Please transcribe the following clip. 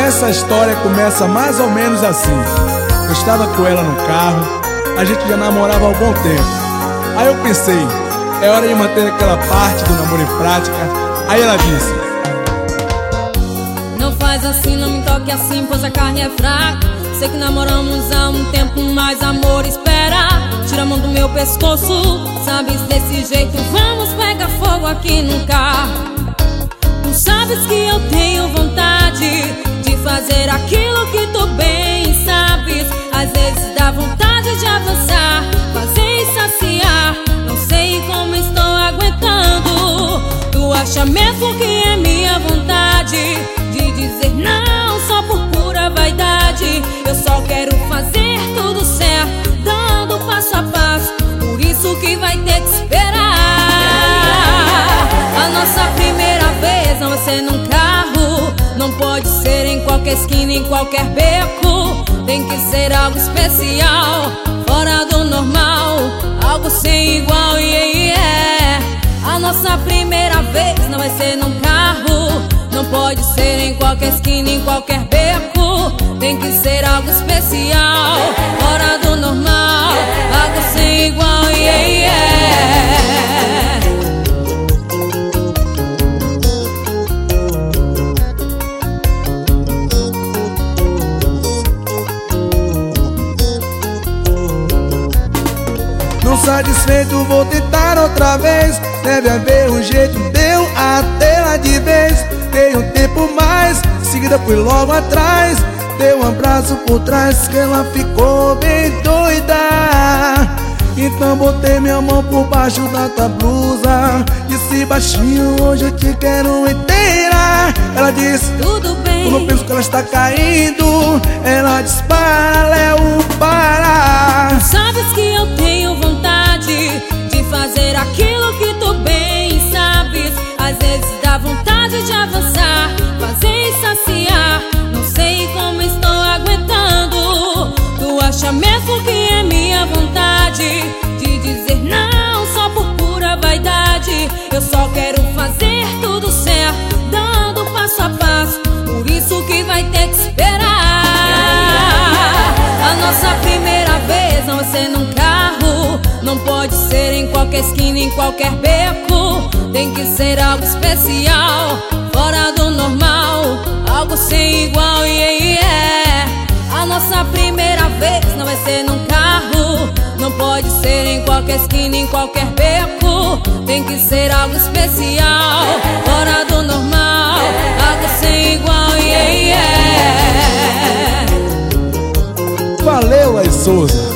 Essa história começa mais ou menos assim. Eu estava com ela no carro, a gente já namorava há um bom tempo. Aí eu pensei, é hora de manter aquela parte do namoro em prática. Aí ela disse: não faz assim, não me toque assim, pois a carne é fraca. Sei que namoramos há um tempo, mas amor espera. Tira a mão do meu pescoço, sabes, desse jeito vamos pegar fogo aqui no carro. Tu sabes que eu tenho vontade de fazer aquilo que tu bem sabes. Às vezes dá vontade de avançar, fazer e saciar. Não sei como estou aguentando. Tu acha mesmo que é minha vontade de dizer não só por pura vaidade? Eu só quero fazer tudo certo, dando passo a passo. Por isso que vai ter que esperar. A nossa primeira vez não vai ser num carro, não pode ser em qualquer esquina, em qualquer beco. Tem que ser algo especial, fora do normal, algo sem igual, yeah. A nossa primeira vez não vai ser num carro, não pode ser em qualquer esquina, em qualquer beco. Tem que ser algo especial, fora do normal, algo sem igual, yeah. não satisfeito, vou tentar outra vez. Deve haver um jeito, deu até lá de vez. Dei um tempo mais, em seguida fui logo atrás. Dei um abraço por trás, que ela ficou bem doida. Então botei minha mão por baixo da tua blusa. Disse baixinho, hoje eu te quero inteira. Ela disse, tudo bem. Quando eu penso que ela está caindo, ela dispara, Léo, para. Sabes que eu tenho vontade de fazer aquilo que tu bem sabes. Às vezes dá vontade de avançar, fazer e saciar. Não sei como estou aguentando. Tu acha mesmo que é minha vontade de dizer não só por pura vaidade? Eu só quero fazer tudo certo, dando passo a passo. Por isso que vai ter que esperar. A nossa primeira vez não vai ser num carro, não pode ser em qualquer esquina, em qualquer beco. Tem que ser algo especial, fora do normal, algo sem igual, yeah. A nossa primeira vez não vai ser num carro, não pode ser em qualquer esquina, em qualquer beco. Tem que ser algo especial, fora do normal, algo sem igual, yeah. Valeu, Laís Souza.